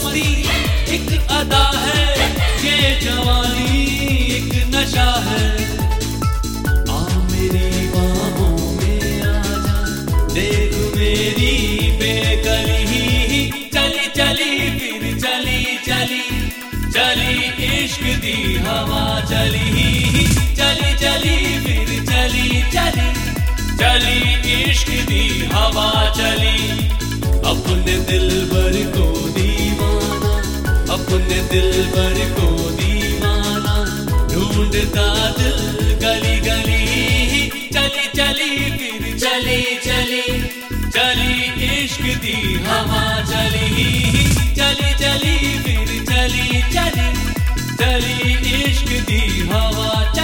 मस्ती एक अदा है, ये जवानी एक नशा है। आ मेरी बाहों में आजा, देख मेरी बेकली, चली चली फिर चली चली, चली इश्क दी हवा चली, चली चली फिर चली चली, चली इश्क दी हवा चली। अपने दिलबर को दीवाना, अपने दिलबर को दीवाना, ढूंढता दिल गली गली, चली चली फिर चली चली, चली इश्क दी हवा चली, चली चली फिर चली चली, चली इश्क दी हवा।